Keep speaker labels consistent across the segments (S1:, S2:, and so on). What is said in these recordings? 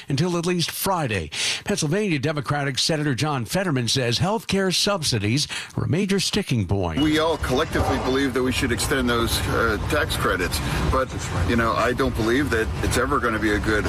S1: until at least Friday. Pennsylvania Democratic Senator John Fetterman says health care subsidies are a major sticking point.
S2: We all collectively believe that we should extend those tax credits, but, I don't believe that it's ever going to be a good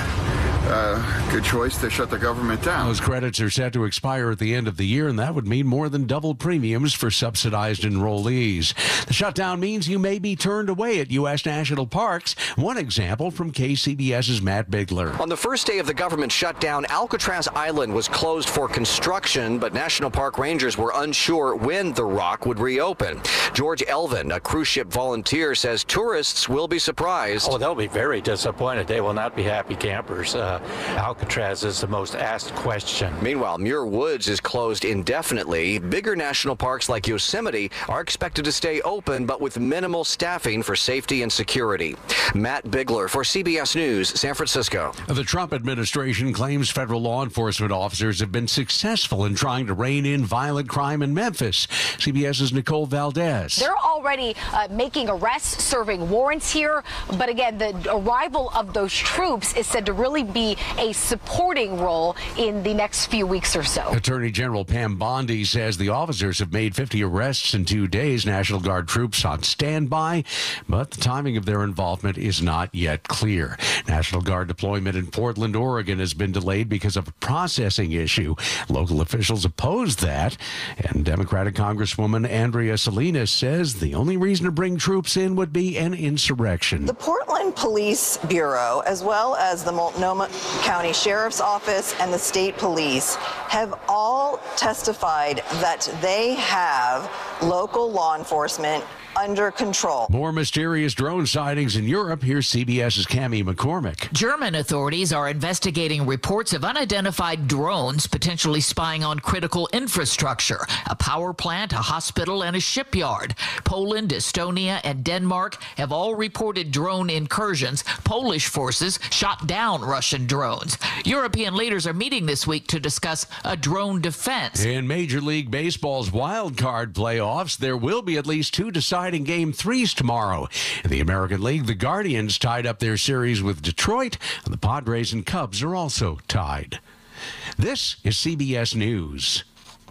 S2: choice to shut the government down.
S1: Those credits are set to expire at the end of the year, and that would mean more than double premiums for subsidized enrollees. The shutdown means you may be turned away at U.S. national parks. One example from KCBS's Matt Bigler.
S3: On the first day of the government shutdown, Alcatraz Island was closed for construction, but National Park rangers were unsure when the Rock would reopen. George Elvin, a cruise ship volunteer, says tourists will be surprised.
S4: Oh, they'll be very disappointed. They will not be happy campers. Alcatraz is the most asked question.
S3: Meanwhile, Muir Woods is closed indefinitely. Bigger national parks like Yosemite are expected to stay open, but with minimal staffing for safety and security. Matt Bigler for CBS News, San Francisco.
S1: The Trump administration claims federal law enforcement officers have been successful in trying to rein in violent crime in Memphis. CBS's Nicole Valdez.
S5: They're already making arrests, serving warrants here. But again, the arrival of those troops is said to really be a supporting role in the next few weeks or so.
S1: Attorney General Pam Bondi says the officers have made 50 arrests in 2 days. National Guard troops on standby, but the timing of their involvement is not yet clear. National Guard deployment in Portland, Oregon has been delayed because of a processing issue. Local officials oppose that, and Democratic Congresswoman Andrea Salinas says the only reason to bring troops in would be an insurrection.
S6: The Portland Police Bureau, as well as the Multnomah County Sheriff's Office and the state police, have all testified that they have local law enforcement under control.
S1: More mysterious drone sightings in Europe. Here's CBS's Cammie McCormick.
S7: German authorities are investigating reports of unidentified drones potentially spying on critical infrastructure, a power plant, a hospital, and a shipyard. Poland, Estonia, and Denmark have all reported drone incursions. Polish forces shot down Russian drones. European leaders are meeting this week to discuss a drone defense.
S1: In Major League Baseball's wild card playoffs, there will be at least 2 deciding Game 3s tomorrow. In the American League, the Guardians tied up their series with Detroit, and the Padres and Cubs are also tied. This is CBS News.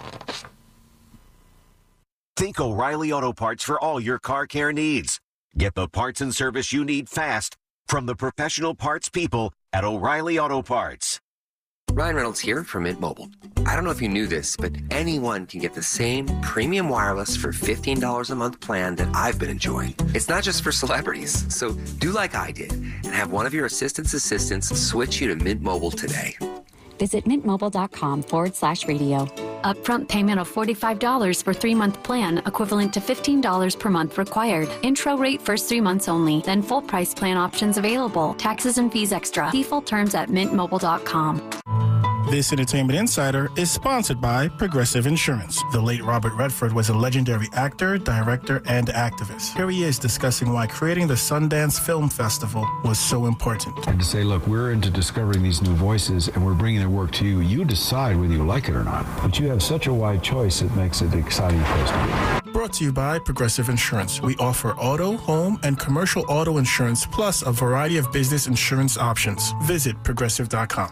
S8: Think O'Reilly Auto Parts for all your car care needs. Get the parts and service you need fast from the professional parts people at O'Reilly Auto Parts.
S9: Ryan Reynolds here from Mint Mobile. I don't know if you knew this, but anyone can get the same premium wireless for $15 a month plan that I've been enjoying. It's not just for celebrities, so do like I did and have one of your assistants switch you to Mint Mobile today.
S10: Visit mintmobile.com/radio. Upfront payment of $45 for 3-month plan, equivalent to $15 per month required. Intro rate first 3 months only, then full price plan options available. Taxes and fees extra. See full terms at mintmobile.com.
S11: This Entertainment Insider is sponsored by Progressive Insurance. The late Robert Redford was a legendary actor, director, and activist. Here he is discussing why creating the Sundance Film Festival was so important.
S12: And to say, look, we're into discovering these new voices and we're bringing their work to you. You decide whether you like it or not. But you have such a wide choice, it makes it an exciting place to be.
S11: Brought to you by Progressive Insurance. We offer auto, home, and commercial auto insurance, plus a variety of business insurance options. Visit Progressive.com.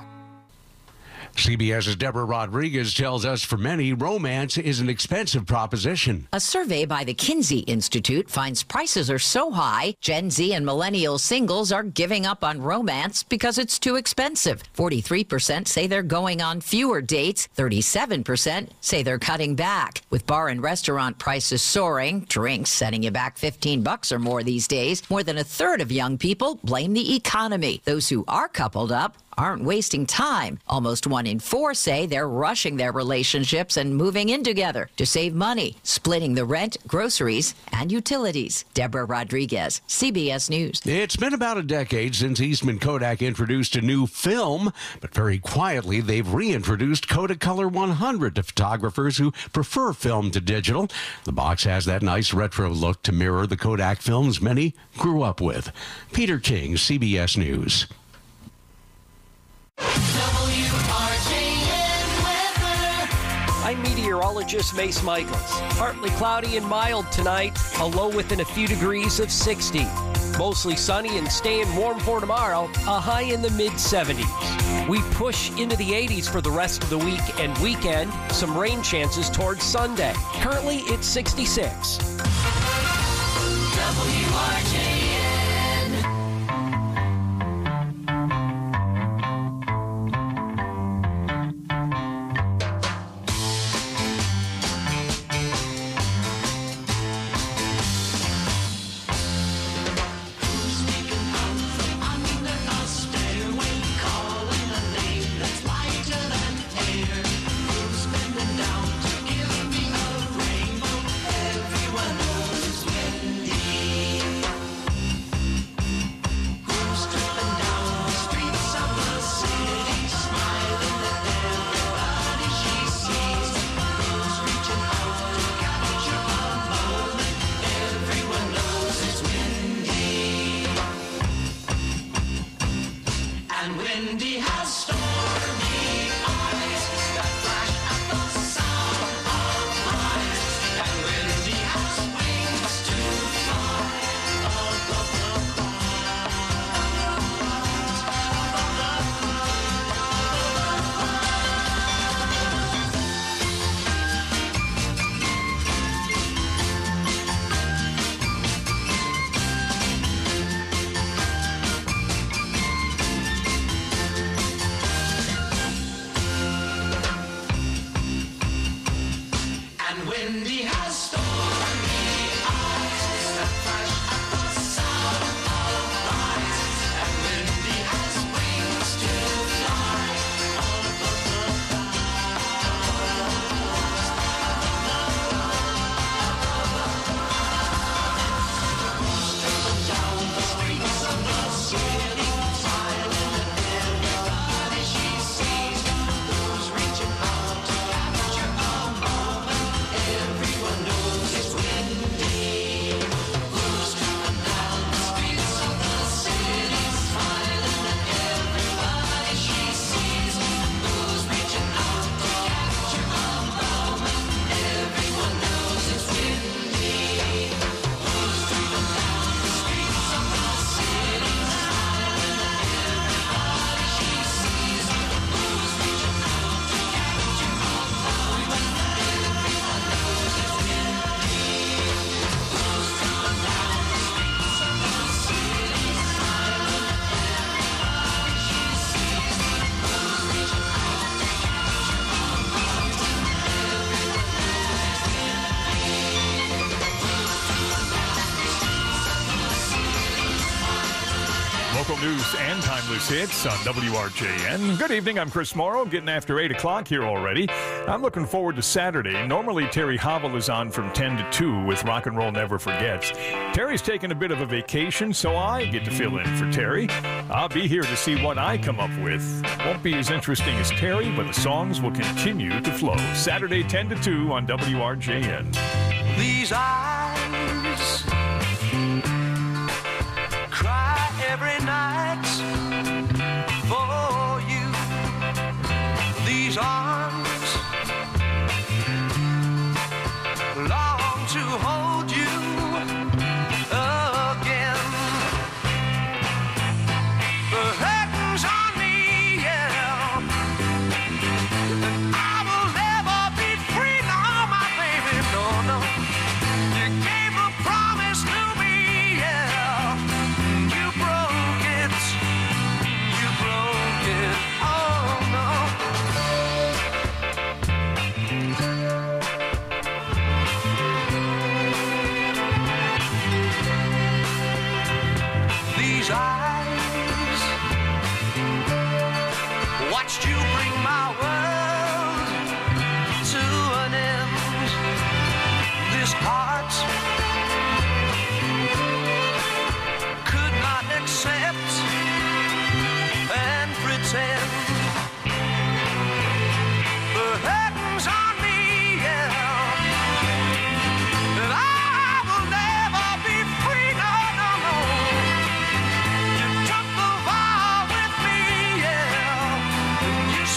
S1: CBS's Deborah Rodriguez tells us for many, romance is an expensive proposition.
S13: A survey by the Kinsey Institute finds prices are so high, Gen Z and millennial singles are giving up on romance because it's too expensive. 43% say they're going on fewer dates. 37% say they're cutting back. With bar and restaurant prices soaring, drinks setting you back $15 or more these days, more than a third of young people blame the economy. Those who are coupled up aren't wasting time. Almost 1 in 4 say they're rushing their relationships and moving in together to save money, splitting the rent, groceries, and utilities. Deborah Rodriguez, CBS News.
S1: It's been about a decade since Eastman Kodak introduced a new film, but very quietly they've reintroduced Kodacolor 100 to photographers who prefer film to digital. The box has that nice retro look to mirror the Kodak films many grew up with. Peter King, CBS News.
S14: I'm meteorologist Mace Michaels. Partly cloudy and mild tonight, a low within a few degrees of 60. Mostly sunny and staying warm for tomorrow, a high in the mid-70s. We push into the 80s for the rest of the week and weekend. Some rain chances towards Sunday. Currently, it's 66.
S15: WRJN.
S16: Local news and timeless hits on WRJN. Good evening, I'm Chris Morrow, getting after 8 o'clock here already. I'm looking forward to Saturday. Normally, Terry Havel is on from 10 to 2 with Rock and Roll Never Forgets. Terry's taking a bit of a vacation, so I get to fill in for Terry. I'll be here to see what I come up with. Won't be as interesting as Terry, but the songs will continue to flow. Saturday, 10 to 2 on WRJN.
S15: These eyes cry every night for you. These arms long to hold you again. The curtains on me, yeah, and I will never be free, no, my baby, no, no. You gave a promise to me, yeah. You broke it, oh no. These eyes watched you bring my world to an end. This heart could not accept and pretend. The curtains on me, yeah, and I will never be free, no, no, no. You took the vow with me, yeah, and you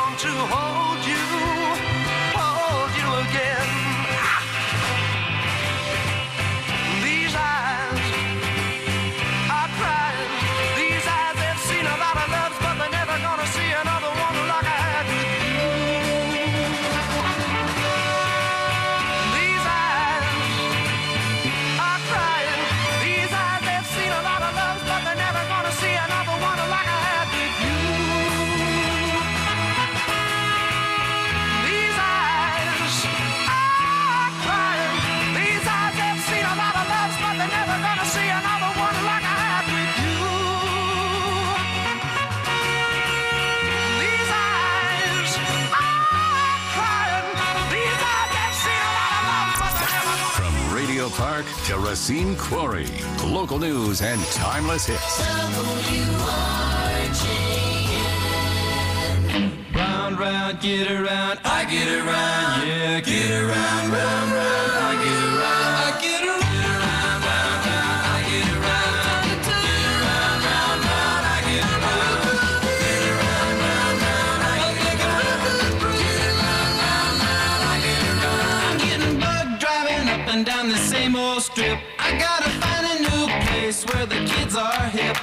S15: long to hold you again. These eyes are crying. These eyes have seen a lot of loves, but they're never gonna see another one like I had with you. These eyes are crying. These eyes have seen a lot of loves, but they're never gonna see another one like I had with you. These eyes are crying. These eyes have seen a lot of loves, but they're never gonna see another one like I had with you. These eyes are crying. These eyes have seen a lot of loves, but they're never gonna.
S17: From Radio Park to Racine Quarry, local news and timeless hits.
S15: Round, round, get around, I get around, yeah, get around, round, round, I get around, I get around, round, round, I get around, get around, round, round, I get around, get around, round, round, I get around, get around, round, round, I get around. I'm getting bugged driving up and down the same old strip. I gotta find a new place where the kids are hip.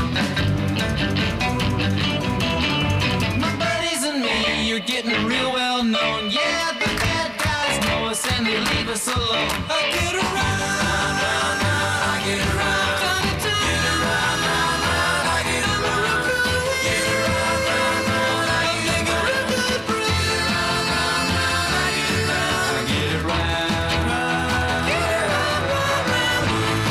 S15: My buddies and me, you're getting real well known. Yeah, the bad guys know us and they leave us alone. I get around, round, round, I get around. Get around, round, round, I get around. Get around, round, round, I get around. Get around, round, round, I get around. I get around. Get around, round, round.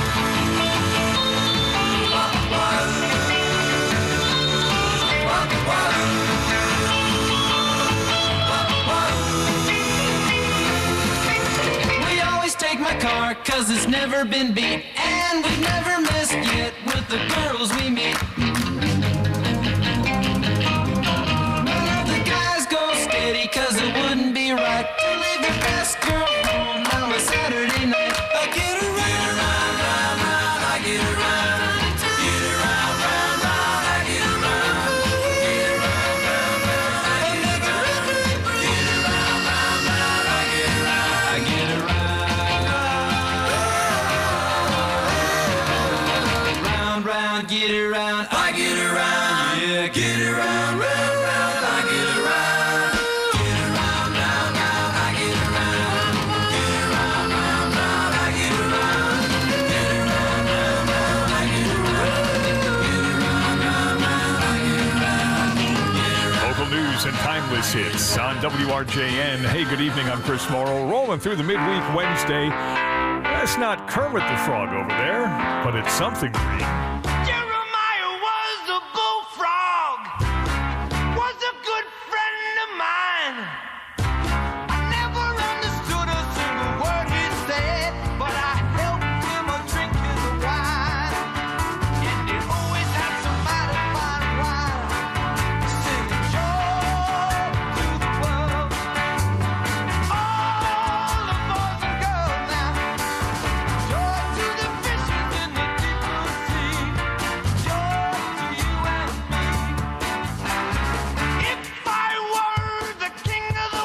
S15: We always take my car, cause it's never been beat. And we've never missed yet with the girls we meet. None of the guys go steady, cause it wouldn't be right to leave your best girl home on a Saturday night. I get around, round, round, round, I get around. Get around, round, round, I get around. Get around, round, round, I get around. Get around, round, round, I get around. I get around. Round, round, get around. I get around. Yeah, get around, round, round, I get around. Get around, round, round, I get around. Get around, round, round, I get around. Get around, round, round, I get around. Get around, round, round, I get around.
S16: Local news and timeless hits on WRJN. Hey, good evening. I'm Chris Morrow. Rolling through the midweek Wednesday. That's not Kermit the Frog over there, but it's something green.
S15: Jeremiah was a bullfrog, was a good friend of mine. I never understood a single word he said, but I helped him drink his wine. And he always had somebody fine wine, singing joy to the world. All the boys and girls now, joy to the fishes in the deep blue sea, joy to you and me. If I were the king of the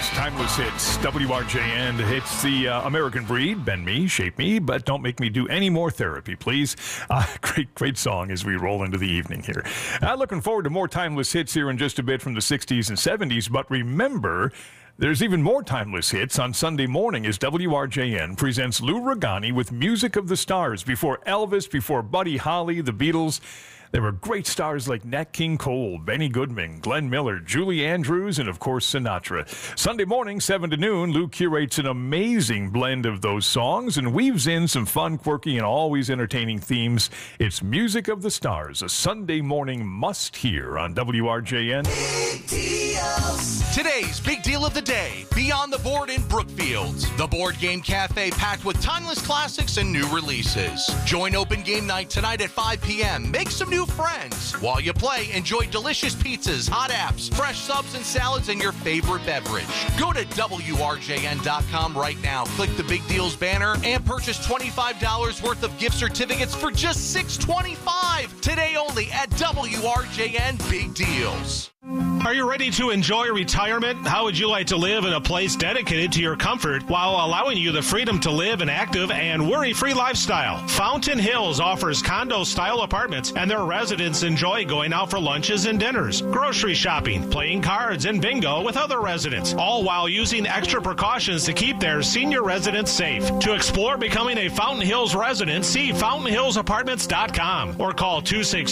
S16: Timeless Hits, WRJN. It's the American Breed, Bend Me, Shape Me, but don't make me do any more therapy, please. Great song as we roll into the evening here. Looking forward to more Timeless Hits here in just a bit from the 60s and 70s, but remember, there's even more Timeless Hits on Sunday morning as WRJN presents Lou Ragani with Music of the Stars. Before Elvis, before Buddy Holly, the Beatles, there were great stars like Nat King Cole, Benny Goodman, Glenn Miller, Julie Andrews, and of course Sinatra. Sunday morning, 7 to noon, Lou curates an amazing blend of those songs and weaves in some fun, quirky, and always entertaining themes. It's Music of the Stars, a Sunday morning must-hear on WRJN.
S18: Big deals. Today's big deal of the day, Beyond the Board in Brookfield. The Board Game Cafe packed with timeless classics and new releases. Join Open Game Night tonight at 5 p.m. Make some new friends. While you play, enjoy delicious pizzas, hot apps, fresh subs and salads, and your favorite beverage. Go to WRJN.com right now, click the Big Deals banner, and purchase $25 worth of gift certificates for just $6.25. Today only at WRJN Big Deals.
S19: Are you ready to enjoy retirement? How would you like to live in a place dedicated to your comfort while allowing you the freedom to live an active and worry-free lifestyle? Fountain Hills offers condo-style apartments, and their residents enjoy going out for lunches and dinners, grocery shopping, playing cards, and bingo with other residents, all while using extra precautions to keep their senior residents safe. To explore becoming a Fountain Hills resident, see fountainhillsapartments.com or call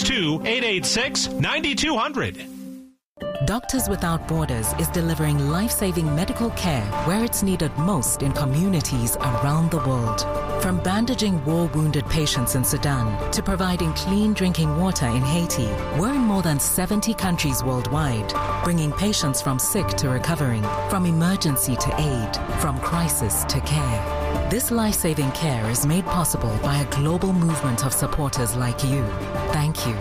S19: 262-886-9200.
S20: Doctors Without Borders is delivering life-saving medical care where it's needed most in communities around the world. From bandaging war-wounded patients in Sudan to providing clean drinking water in Haiti, we're in more than 70 countries worldwide, bringing patients from sick to recovering, from emergency to aid, from crisis to care. This life-saving care is made possible by a global movement of supporters like you. Thank you.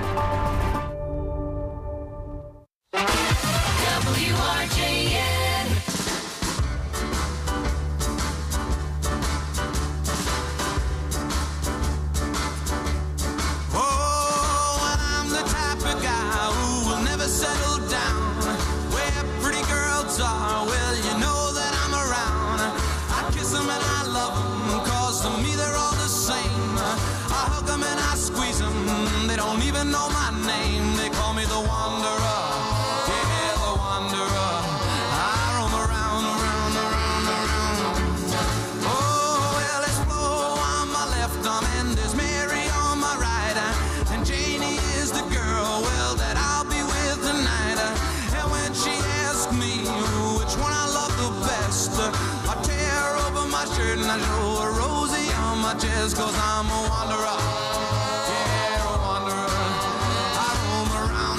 S15: Cause I'm a wanderer, yeah, a wanderer. I roam around.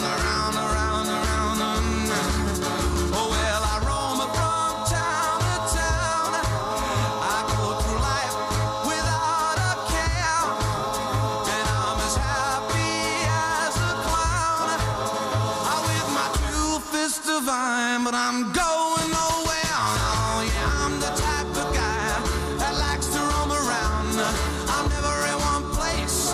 S15: Oh well, I roam from town to town. I go through life without a care, and I'm as happy as a clown. I'm with my two fists divine, but I'm going nowhere. Oh yeah, I'm the type of guy that likes to roam around. I'm never in one place.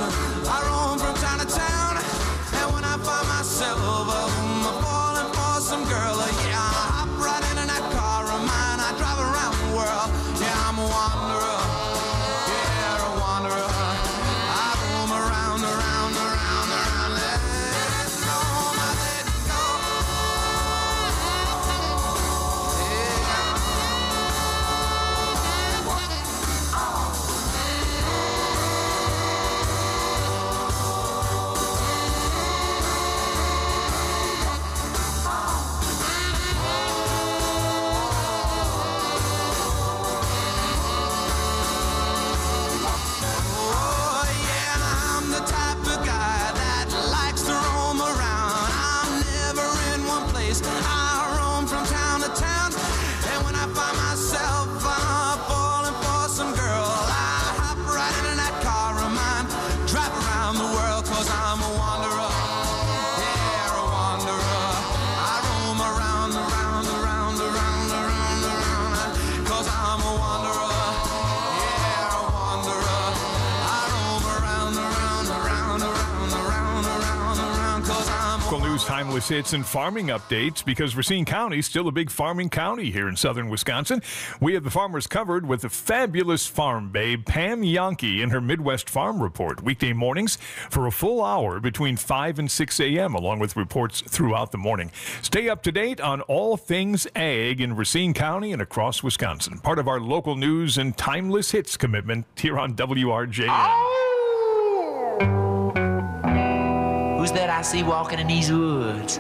S16: timeless hits and farming updates because Racine County is still a big farming county here in southern Wisconsin. We have the farmers covered with the fabulous farm babe, Pam Jahnke, in her Midwest Farm Report. Weekday mornings for a full hour between 5 and 6 a.m., along with reports throughout the morning. Stay up to date on all things ag in Racine County and across Wisconsin. Part of our local news and timeless hits commitment here on WRJN.
S21: Who's that I see walking in these woods?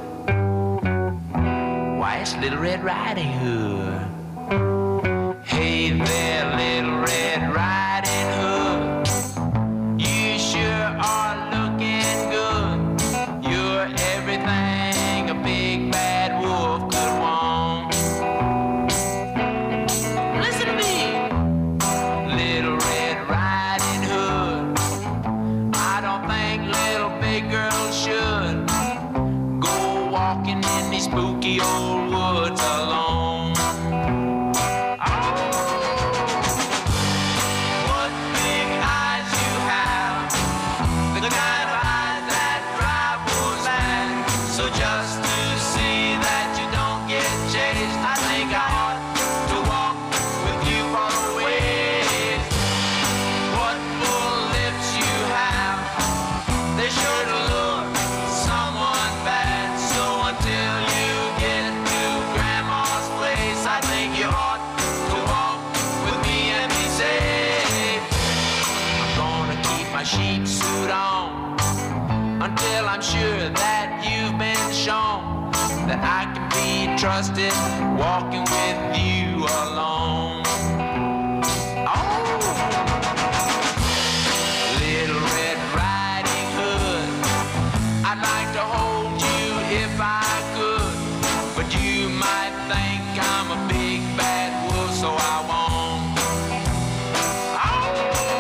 S21: Why, it's Little Red Riding Hood. Hey there, Little Red Riding Hood. You sure are looking good. You're everything a big bad wolf could want. Listen to me, Little Red Riding Hood. I don't think little big girls should go walking in these spooky old woods alone. Oh, what big eyes you have, the kind of eyes that drive wolves mad. So just to see that you don't get chased, I think I ought to walk with you all the way. What full lips you have, they sure to look someone bad. So until you get to Grandma's place, I think you ought to walk with me and be safe. I'm gonna keep my sheep suit on until I'm sure that you've been shown that I can be trusted walking with you alone. Oh, Little Red Riding Hood, I'd like to hold you if I could, but you might think I'm a big bad wolf, so I won't. Oh,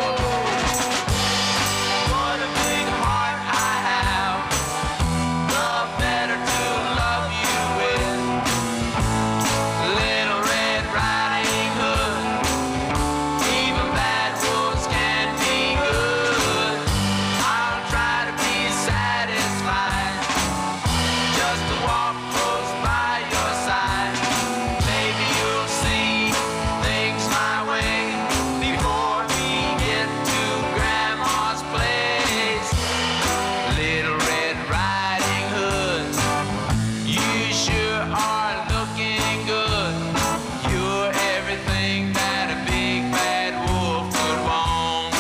S21: what a big heart I have, the better to love you with. Little Red Riding Hood, even bad wolves can be good. I'll try to be satisfied just to walk close by your side. Maybe you'll see things my way before we get to Grandma's place. Little Red Riding Hood, you sure are looking good. You're everything that a big bad wolf could want.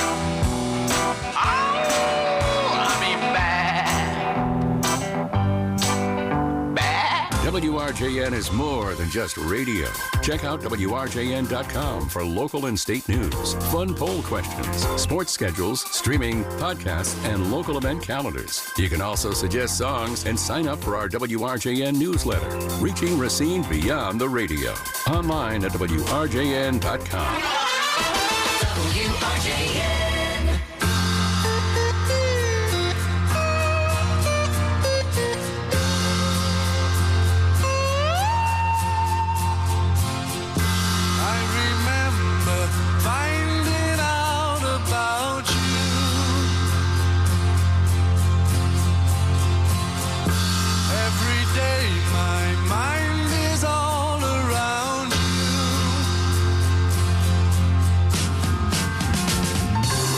S21: Oh, I mean bad.
S17: WRJN is more than just radio. Check out WRJN.com for local and state news, fun poll questions, sports schedules, streaming, podcasts, and local event calendars. You can also suggest songs and sign up for our WRJN newsletter, reaching Racine beyond the radio. Online at WRJN.com.
S15: WRJN.
S22: I remember finding out about you. Every day my mind is all around you.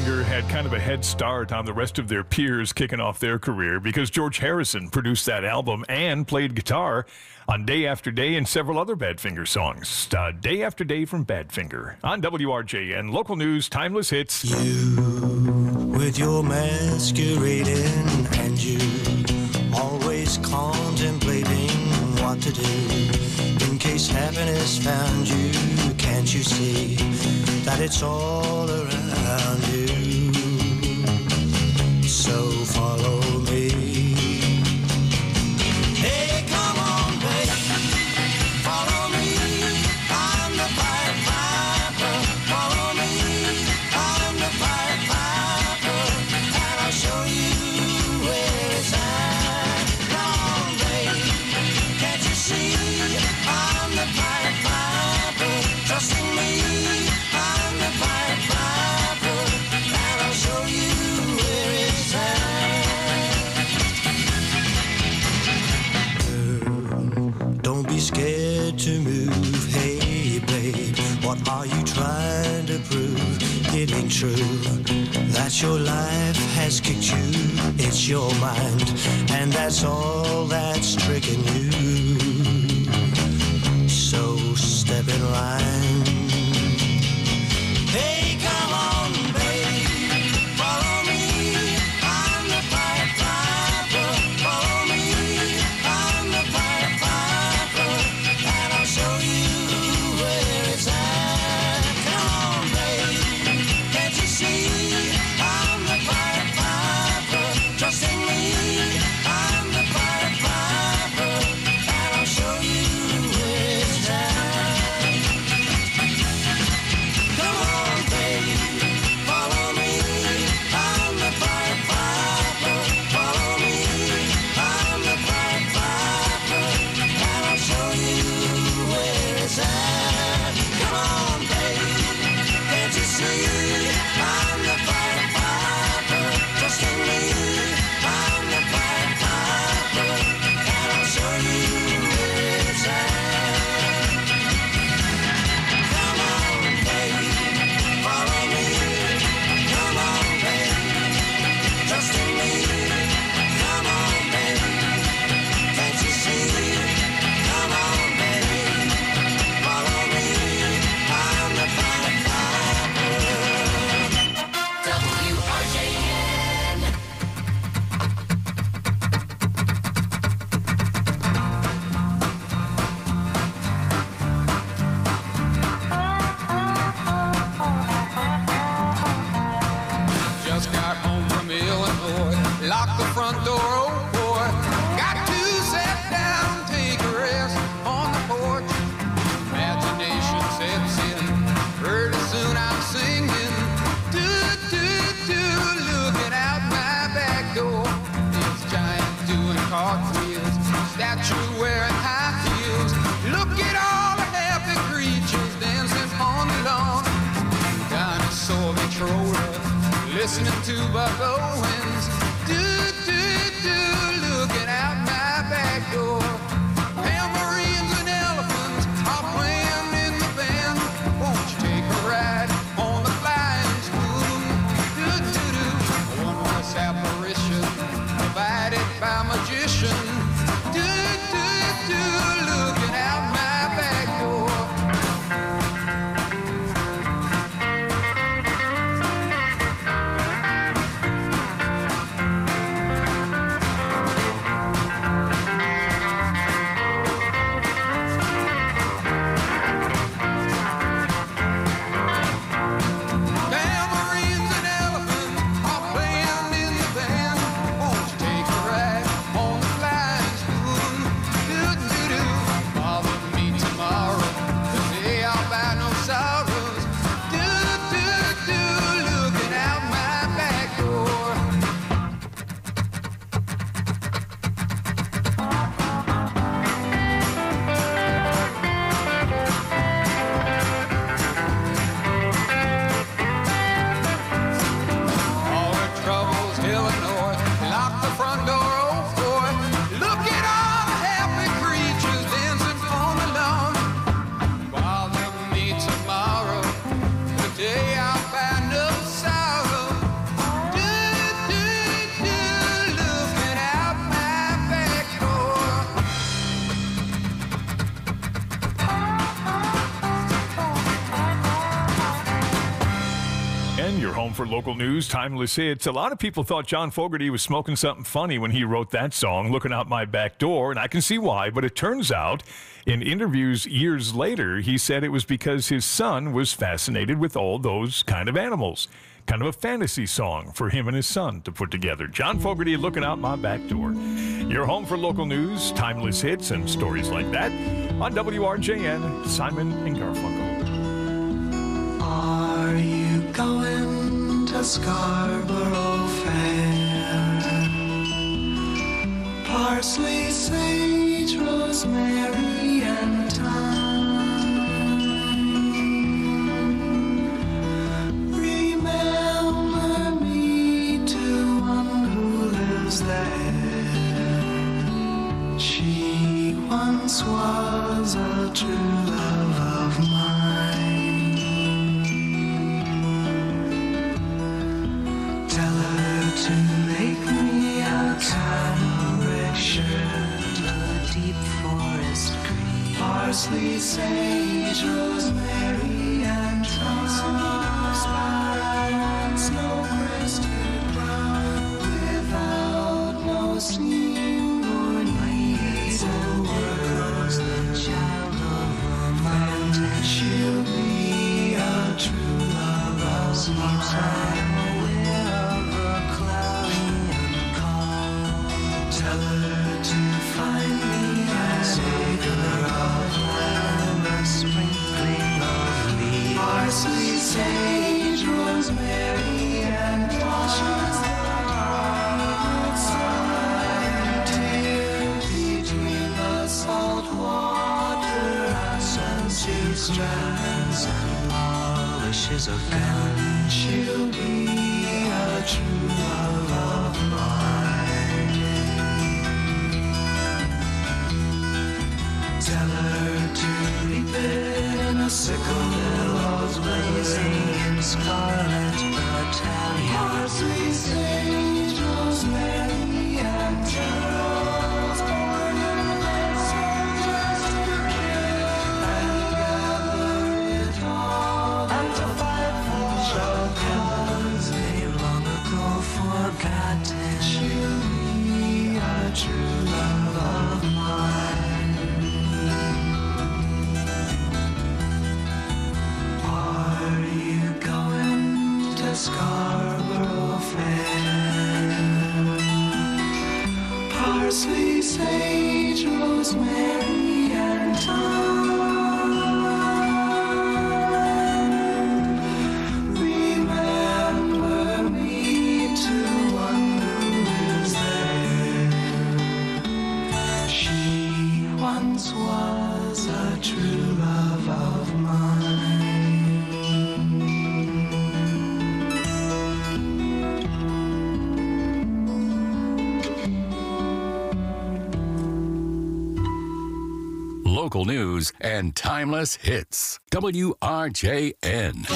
S16: Badfinger had kind of a head start on the rest of their peers kicking off their career because George Harrison produced that album and played guitar on Day After Day and several other Badfinger songs. Day After Day from Badfinger on WRJN. Local news, timeless hits.
S22: You, with your masquerading, and you always contemplating what to do in case happiness found you. Can't you see that it's all around you? So follow me. Hey, come on, baby, follow me. I'm the Pied Piper. Follow me. I'm the Pied Piper, and I'll show you where it's at. Come on, baby, can't you see? I'm the Pied Piper. Trust in me. I'm the Pied Piper, and I'll show you where it's at. Don't be scared to move. Hey, babe, what are you trying to prove? It ain't true that your life has kicked you. It's your mind, and that's all that's tricking you. So step in line. Hey, come on, babe, follow me. I'm the Pied Piper. Follow me. I'm the Pied Piper, and I'll show you where it's at. Come on, babe, can't you see? I'm the Pied Piper. Trust in me. I'm the Pied Piper, and I'll show you where it's at. Come on, baby, follow me. I'm the Pied Piper. Follow me. I'm the Pied Piper, and I'll show you where it's at. Come on, baby, can't you see? I'm the Pied Piper. Trust in me. I'm the Pied Piper, and I'll show you where it's at. Come on, baby, follow me. Come on, baby, trust in me. Come on, baby, can't you see? Come on, baby, follow me. I'm the Pied Piper. WRJN. Just got home from Illinois, locked the front door, oh boy. Got to sit down, take a rest on the porch. Imagination sets in, pretty soon I'm singing. Do, do, do, looking out my back door. It's giant doing cartwheels, statue wearing high heels. Look at all the happy creatures dancing on the lawn. Dinosaur controller, listening to Buck Owens. Do, do, do, looking out my back door. Tambourines and elephants are playing in the band. Won't you take a ride on the flying spoon? Do, do, do, a one-horse apparition provided by magician. Do, do, do, looking out my back door.
S16: for local news, timeless hits. A lot of people thought John Fogerty was smoking something funny when he wrote that song, Looking Out My Back Door, and I can see why, but it turns out in interviews years later, he said it was because his son was fascinated with all those kind of animals. Kind of a fantasy song for him and his son to put together. John Fogerty, Looking Out My Back Door. Your home for local news, timeless hits, and stories like that on WRJN, Simon and Garfunkel.
S21: Are you going to Scarborough Fair? Parsley, sage, rosemary, and thyme. Remember me to one who lives there. She once was a true love of mine. To make me a cambric shirt, a deep forest green, parsley, sage, rosemary, and thyme, snow-crested brown, without no seam or needs and words, the child of a mountain. She'll be a true love of mine. Tell her to find me a savor of lamb, a sprinkling of leaves, parsley, sage, rosemary, and thyme. Between the salt water, sunny strands, and polishes of pen, she'll be a true love of mine. Tell her to reap it in a sickle, billows blazing in scarlet battalion. Parsley, sage, rosemary, and geraniums born in the soldiers to kill and gather it all and to fight for the cause they long ago forgotten. She'll be a true love of mine. Scarborough Fair. Parsley, sage, rosemary, and thyme. Remember me to one who lives there. She once was a true love of mine.
S17: Local news and timeless hits. WRJN.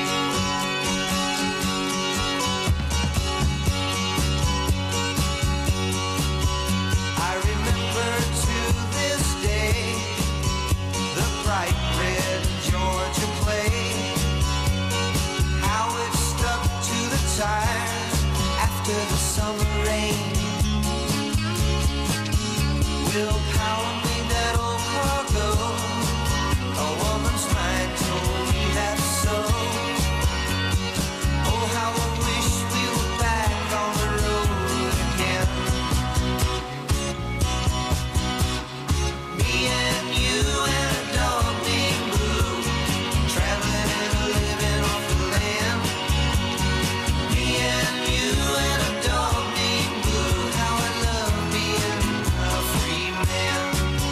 S21: I remember to this day the bright red Georgia plate, how it stuck to the tires after the summer rain. Will power me that old cargo? A woman's mind told me that's so. Oh, how I wish we were back on the road again. Me and you and a dog named Blue, traveling and living off the land. Me and you and a dog named Blue, how I love being a free man.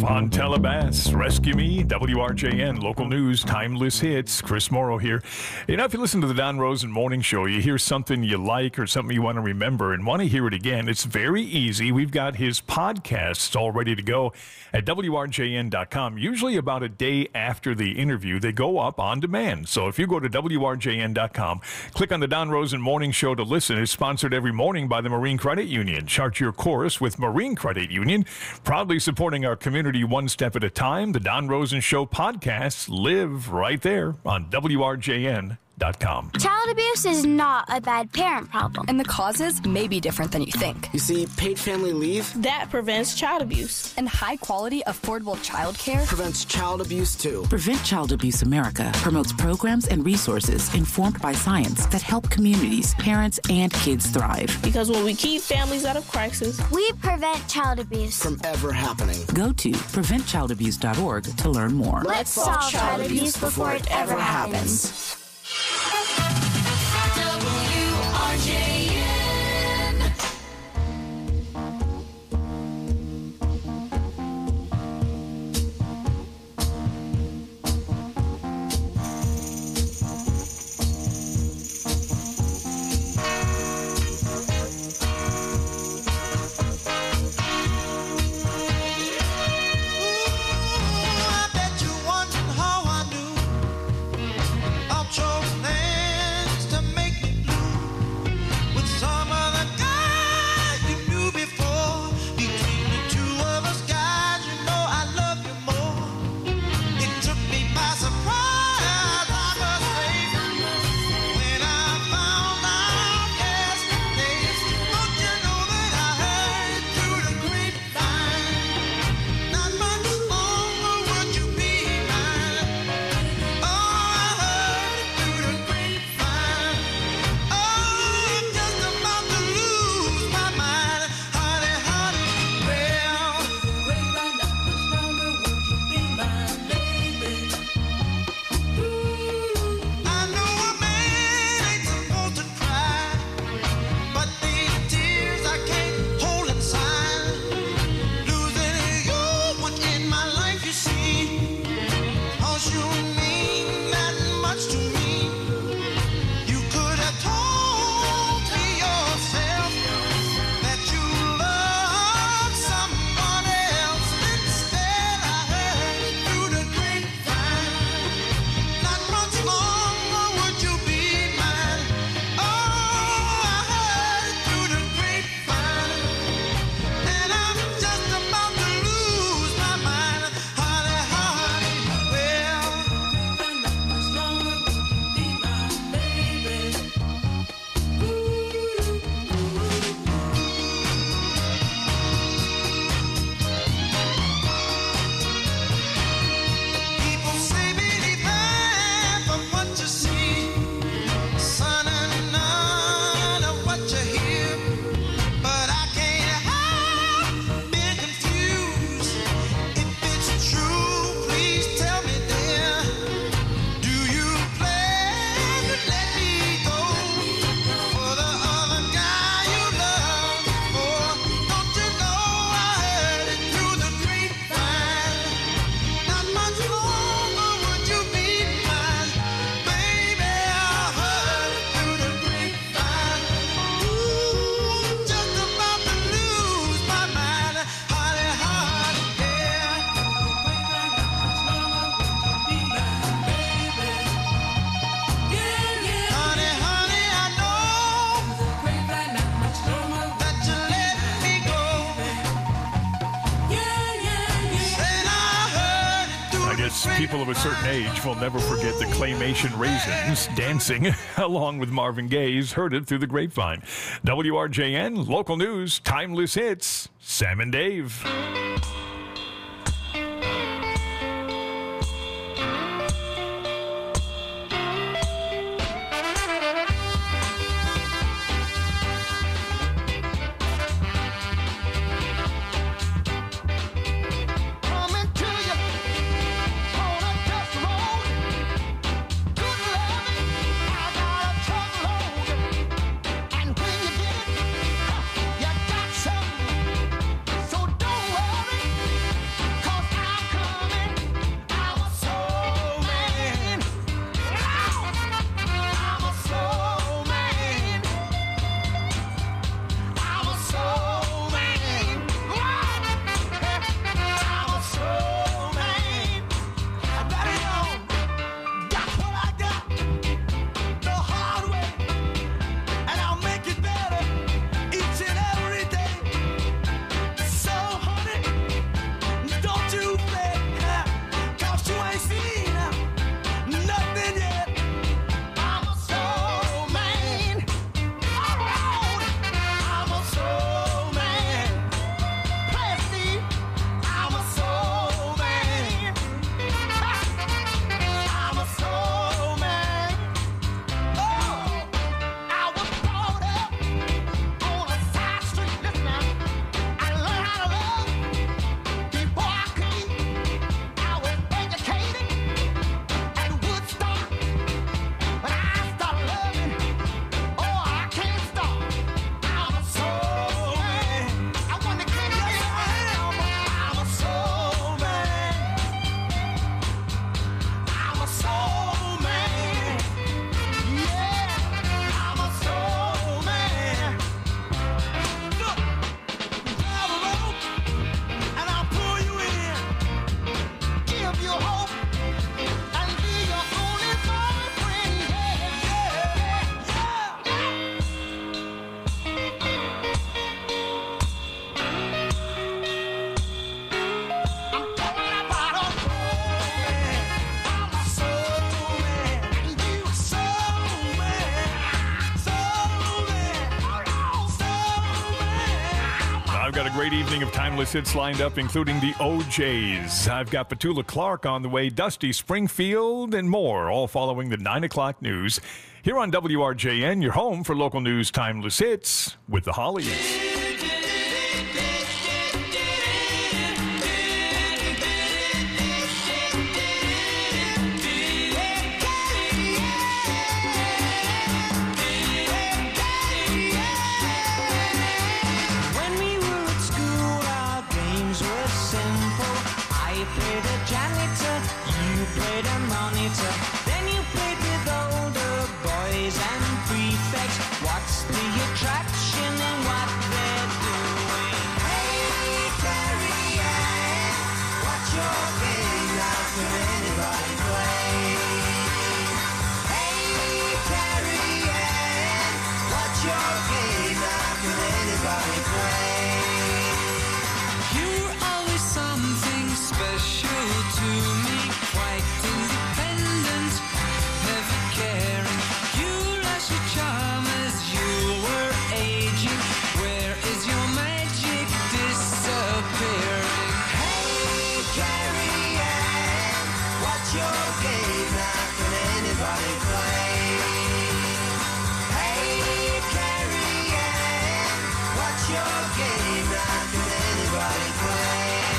S16: Fontella Bass, Rescue Me, WRJN, local news, timeless hits. Chris Morrow here. You know, if you listen to the Don Rosen Morning Show, you hear something you like or something you want to remember and want to hear it again, it's very easy. We've got his podcasts all ready to go at WRJN.com. Usually about a day after the interview, they go up on demand. So if you go to WRJN.com, click on the Don Rosen Morning Show to listen. It's sponsored every morning by the Marine Credit Union. Chart your course with Marine Credit Union, proudly supporting our community one step at a time. The Don Rosen Show podcasts live right there on WRJN.com.
S2: Child abuse is not a bad parent problem.
S4: And the causes may be different than you think.
S23: You see, paid family leave
S4: That prevents child abuse. And high-quality, affordable child care
S23: prevents child abuse, too.
S24: Prevent Child Abuse America promotes programs and resources informed by science that help communities, parents, and kids thrive.
S2: Because when we keep families out of crisis, we prevent child abuse
S23: From ever happening.
S24: Go to preventchildabuse.org to learn more.
S2: Let's solve child abuse before it ever happens.
S16: People of a certain age will never forget the Claymation Raisins dancing along with Marvin Gaye's Heard It Through the Grapevine. WRJN, local news, timeless hits, Sam and Dave.
S15: And when you get it, you got something. So don't worry.
S16: evening of timeless hits lined up, including the OJs. I've got Petula Clark on the way, Dusty Springfield, and more, all following the 9 o'clock news. Here on WRJN, your home for local news timeless hits with the Hollies.
S21: Then you played with older boys and prefects. What's the attraction in what they're doing? Hey, Carrie Ann, what's your game? Now can anybody play? Hey, Carrie Ann, what's your game? Now can anybody play? You're always something special to me, quite independent, never caring. You lost your charm as you were aging. Where is your magic disappearing? Hey, Carrie Ann, what's your game? Now can anybody play? Hey, Carrie Ann, what's your game? Now can anybody play?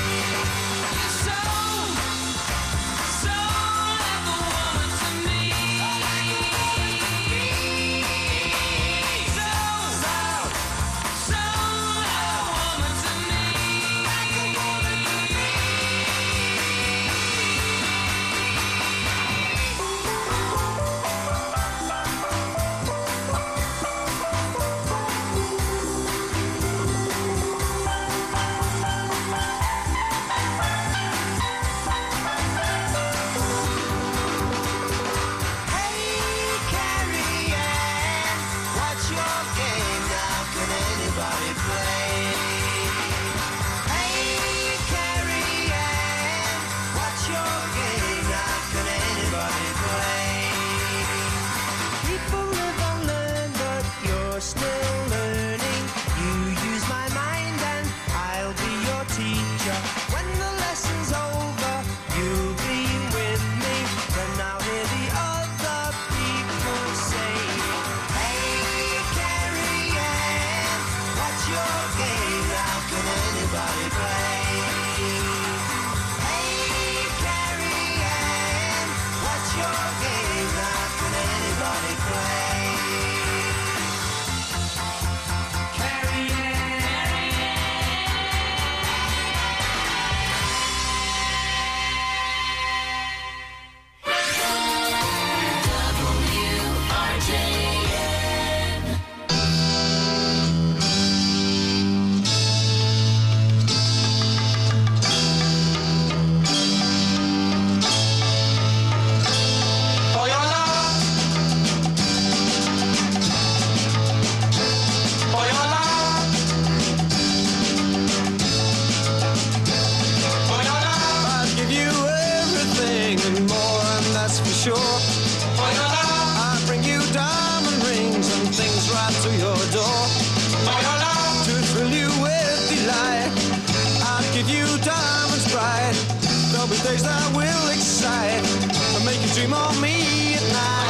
S15: Days that will excite and make you dream of me at night.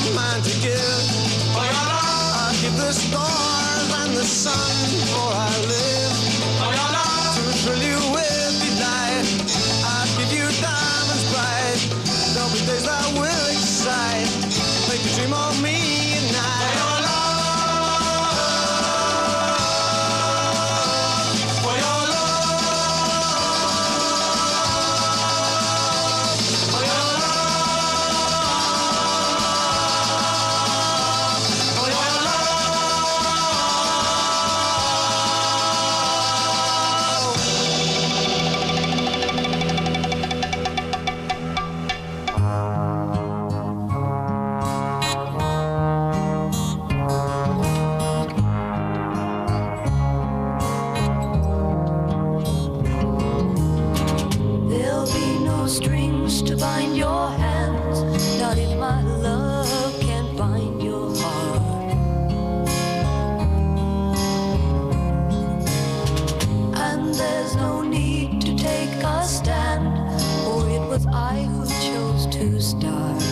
S21: the stars and the sun, for I live
S3: find your hands, not if my love can't find your heart. And there's no need to take a stand, for it was I who chose to start.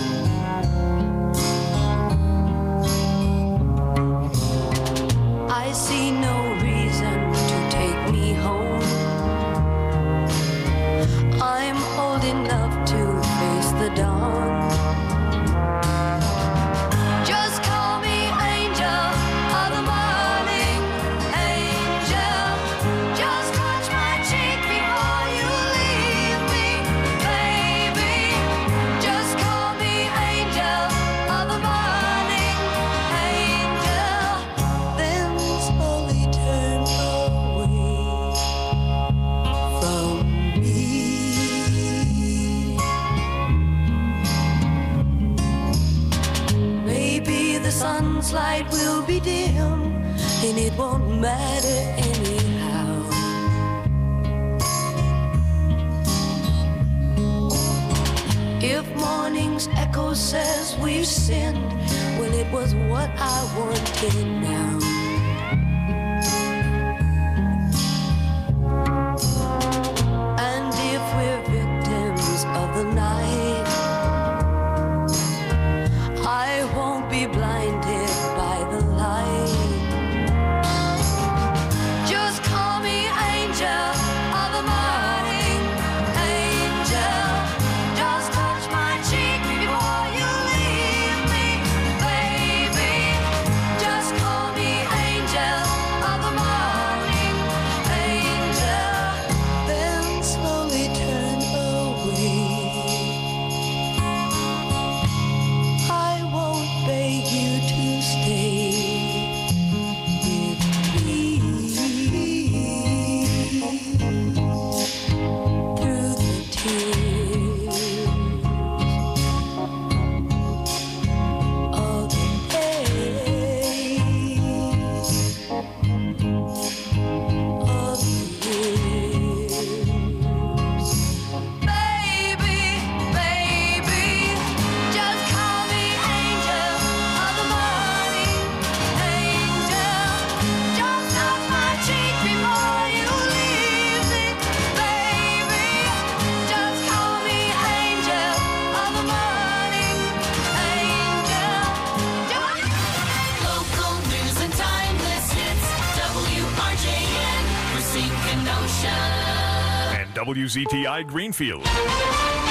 S3: I see no reason to take me home. I'm old enough to face the dawn. Just call me angel of the morning, angel. Just touch my cheek before you leave me, baby. Just call me angel of the morning, angel. Then slowly turn away from me. Maybe the sun's light will be dim, and it won't matter anyhow. If morning's echo says we've sinned, well, it was what I wanted now. And if we're victims of the night, I won't be blinded by the light. Just call me angel of the morning, angel. Just touch my cheek before you leave me, baby. Just call me angel of the morning, angel. Then slowly turn away. I won't beg you to stay with me through the tears of the days of the years. Baby, baby, just call me angel of the morning, angel. Just touch my cheek before you leave me, baby. Just call me angel of the morning, angel.
S5: Local news and timeless hits. WRJN, we're sinking ocean.
S16: And WZTI Greenfield.